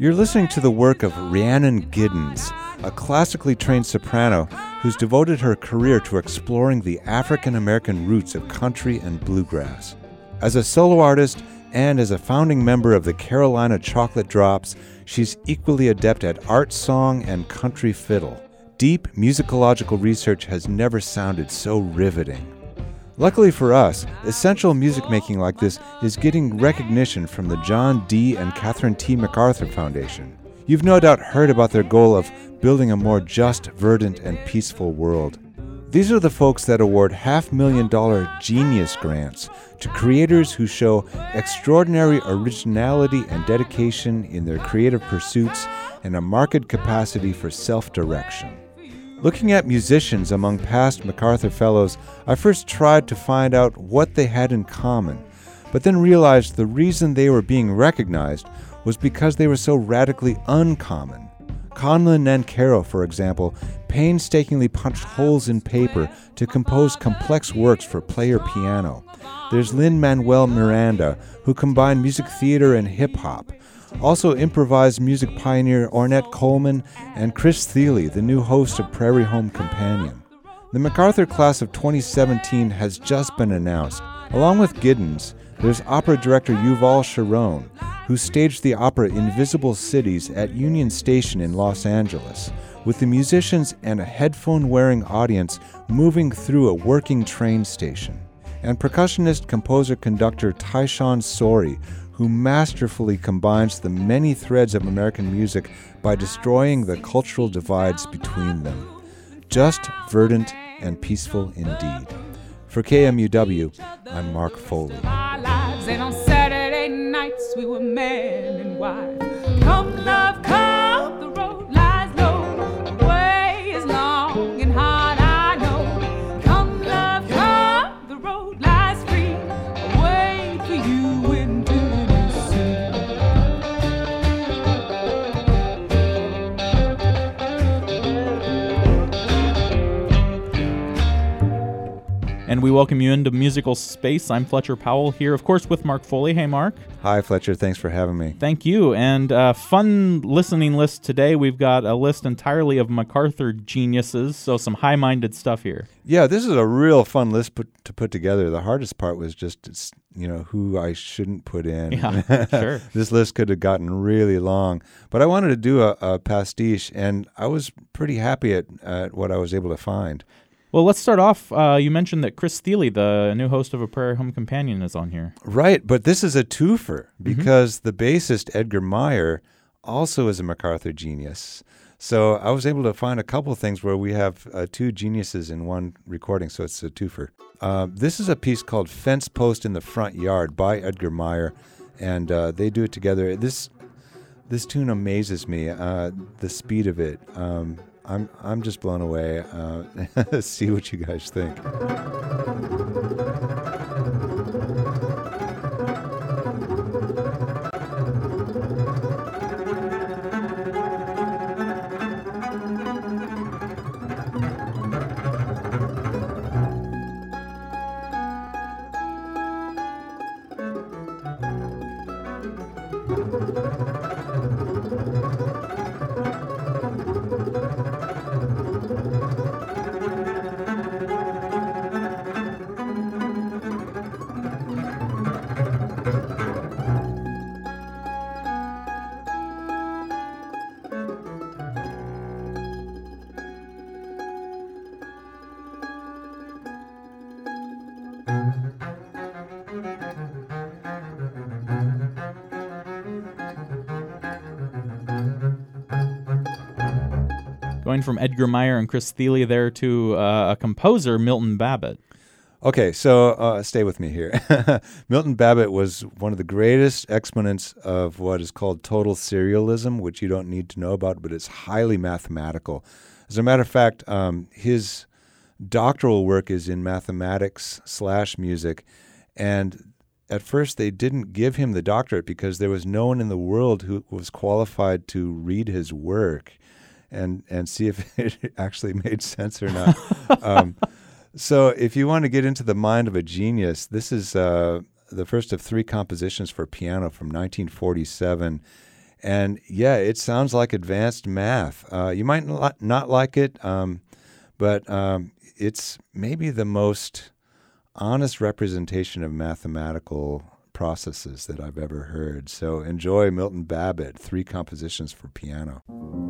You're listening to the work of Rhiannon Giddens, a classically trained soprano who's devoted her career to exploring the African-American roots of country and bluegrass. As a solo artist and as a founding member of the Carolina Chocolate Drops, she's equally adept at art song and country fiddle. Deep musicological research has never sounded so riveting. Luckily for us, essential music making like this is getting recognition from the John D. and Catherine T. MacArthur Foundation. You've no doubt heard about their goal of building a more just, verdant, and peaceful world. These are the folks that award $500,000 Genius Grants to creators who show extraordinary originality and dedication in their creative pursuits and a marked capacity for self-direction. Looking at musicians among past MacArthur Fellows, I first tried to find out what they had in common, but then realized the reason they were being recognized was because they were so radically uncommon. Conlon Nancarrow, for example, painstakingly punched holes in paper to compose complex works for player piano. There's Lin-Manuel Miranda, who combined music theater and hip-hop. Also improvised music pioneer Ornette Coleman and Chris Thile, the new host of Prairie Home Companion. The MacArthur class of 2017 has just been announced. Along with Giddens, there's opera director Yuval Sharon, who staged the opera Invisible Cities at Union Station in Los Angeles, with the musicians and a headphone-wearing audience moving through a working train station. And percussionist, composer, conductor Tyshawn Sorey, who masterfully combines the many threads of American music by destroying the cultural divides between them. Just, verdant, and peaceful indeed. For KMUW, I'm Mark Foley. And on Saturday nights we were man and wife. Come, love, come, the road lies low. The way is long and hard, I know. Come, love, come, the road lies free. I wait for you in Tennessee. And we welcome you into Musical Space. I'm Fletcher Powell here, of course, with Mark Foley. Hey, Mark. Hi, Fletcher. Thanks for having me. Thank you. And fun listening list today. We've got a list entirely of MacArthur geniuses, so some high-minded stuff here. Yeah, this is a real fun list to put together. The hardest part was just, who I shouldn't put in. Yeah, sure. This list could have gotten really long. But I wanted to do a pastiche, and I was pretty happy at what I was able to find. Well, let's start off. You mentioned that Chris Thile, the new host of A Prairie Home Companion, is on here. Right, but this is a twofer because the bassist Edgar Meyer also is a MacArthur genius. So I was able to find a couple of things where we have two geniuses in one recording, so it's a twofer. This is a piece called Fence Post in the Front Yard by Edgar Meyer, and they do it together. This tune amazes me, the speed of it. I'm just blown away. See what you guys think. Going from Edgar Meyer and Chris Thile there to a composer, Milton Babbitt. Okay, so stay with me here. Milton Babbitt was one of the greatest exponents of what is called total serialism, which you don't need to know about, but it's highly mathematical. As a matter of fact, his doctoral work is in mathematics/music, and at first they didn't give him the doctorate because there was no one in the world who was qualified to read his work and see if it actually made sense or not. So if you want to get into the mind of a genius, this is the first of three compositions for piano from 1947. And yeah, it sounds like advanced math. You might not like it, but it's maybe the most honest representation of mathematical processes that I've ever heard. So enjoy Milton Babbitt, 3 compositions for piano.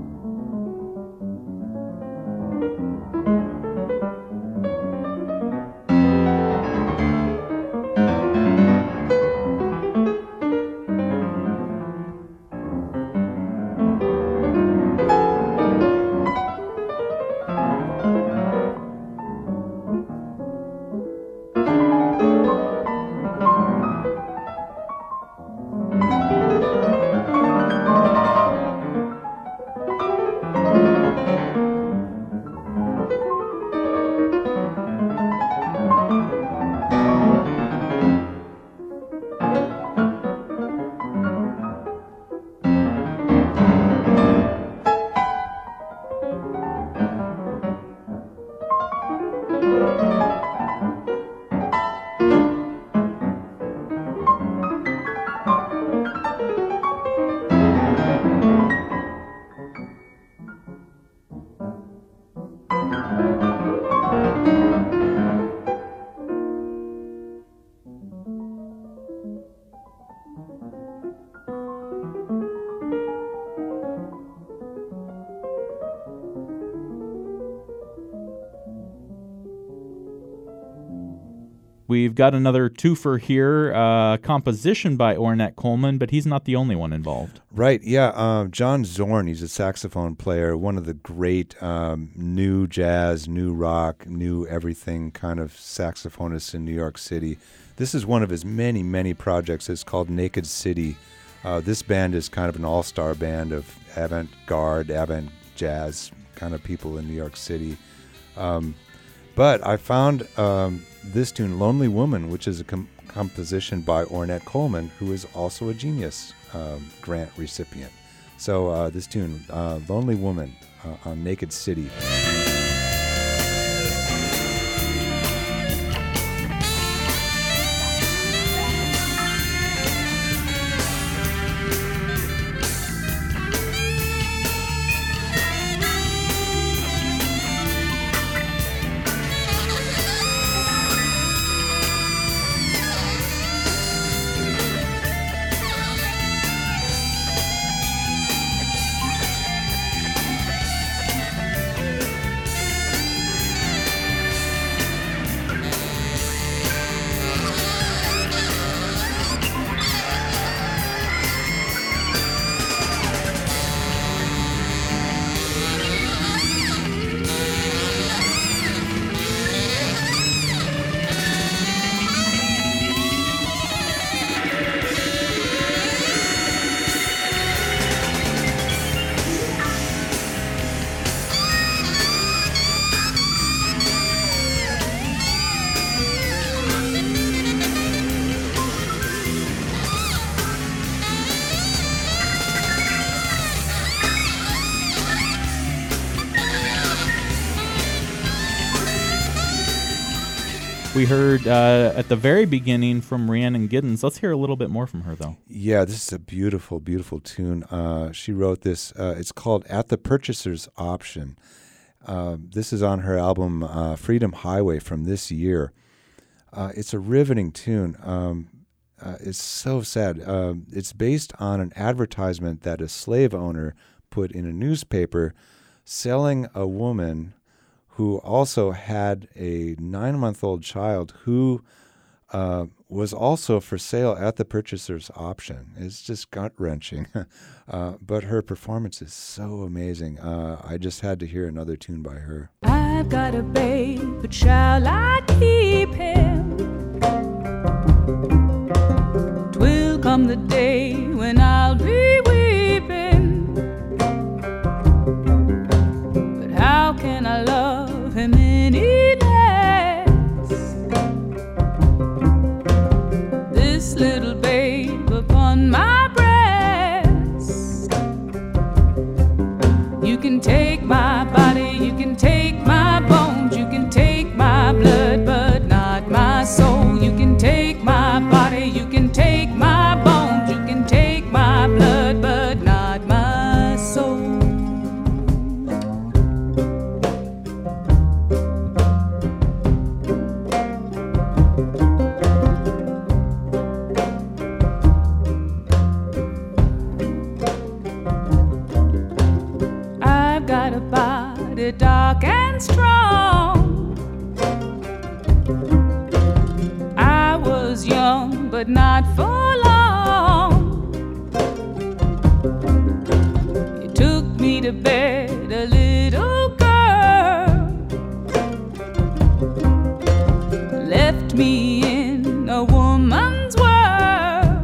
We've got another twofer here, composition by Ornette Coleman, but he's not the only one involved. Right, yeah. John Zorn, he's a saxophone player, one of the great new jazz, new rock, new everything kind of saxophonists in New York City. This is one of his many, many projects. It's called Naked City. This band is kind of an all-star band of avant-garde, avant-jazz kind of people in New York City. But I found this tune, Lonely Woman, which is a composition by Ornette Coleman, who is also a Genius Grant recipient. So this tune, Lonely Woman, on Naked City. We heard at the very beginning from Rhiannon Giddens. Let's hear a little bit more from her, though. Yeah, this is a beautiful, beautiful tune. She wrote this. It's called At the Purchaser's Option. This is on her album Freedom Highway from this year. It's a riveting tune. It's so sad. It's based on an advertisement that a slave owner put in a newspaper selling a woman who also had a 9-month-old child who was also for sale at the purchaser's option. It's just gut-wrenching. But her performance is so amazing. I just had to hear another tune by her. I've got a babe, but shall I keep him? 'Twill come the day when I'll be weeping. But how can I love him any less? This little babe upon my breast. You can take my body, you can take my bones, you can take my blood, but not my soul. You can take my body, you can take my bones, you can take my blood. they're dark and strong. I was young, but not for long. You took me to bed, a little girl, left me in a woman's world.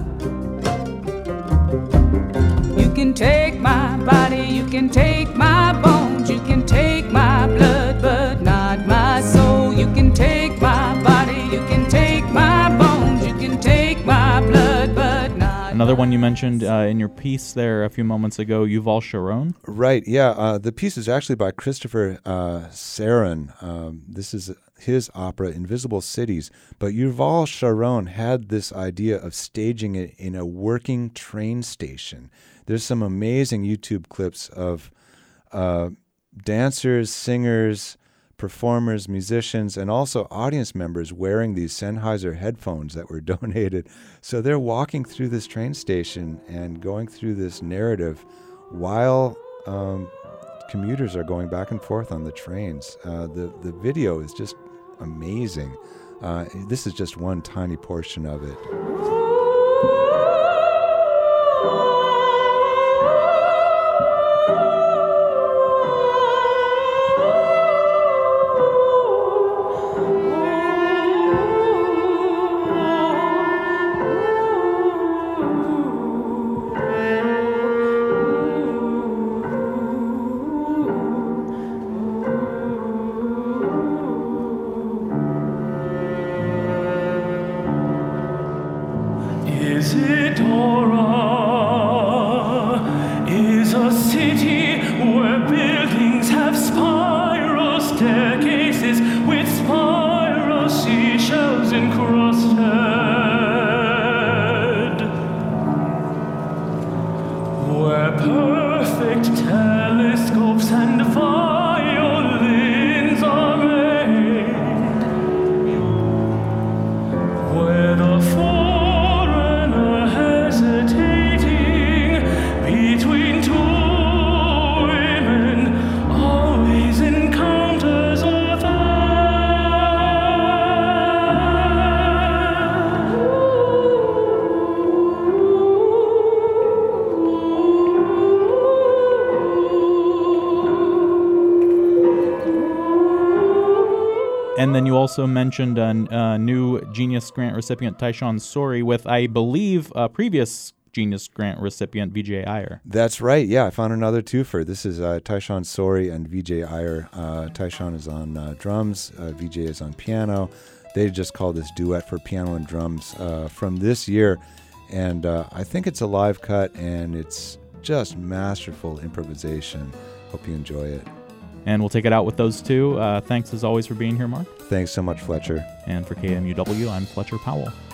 You can take my body, you can take my bones, you can take my blood, but not my soul. You can take my body, you can take my bones, you can take my blood, but not. Another one you mentioned in your piece there a few moments ago, Yuval Sharon. Right, yeah. The piece is actually by Christopher Sarin. This is his opera, Invisible Cities. But Yuval Sharon had this idea of staging it in a working train station. There's some amazing YouTube clips of dancers, singers, performers, musicians, and also audience members wearing these Sennheiser headphones that were donated. So they're walking through this train station and going through this narrative while commuters are going back and forth on the trains. The video is just amazing. This is just one tiny portion of it. Isidora is a city where buildings have spiral staircases with spiral seashells encrusted, where perfect telescopes and violins are made, where the foreigner hesitating between two women always encounters a third. And then you also mentioned a new Genius Grant recipient, Tyshawn Sorey, with, I believe, a previous Genius Grant recipient, Vijay Iyer. That's right. Yeah, I found another twofer. This is Tyshawn Sorey and Vijay Iyer. Tyshawn is on drums. Vijay is on piano. They just call this duet for piano and drums from this year. And I think it's a live cut, and it's just masterful improvisation. Hope you enjoy it. And we'll take it out with those two. Thanks as always for being here, Mark. Thanks so much, Fletcher. And for KMUW, I'm Fletcher Powell.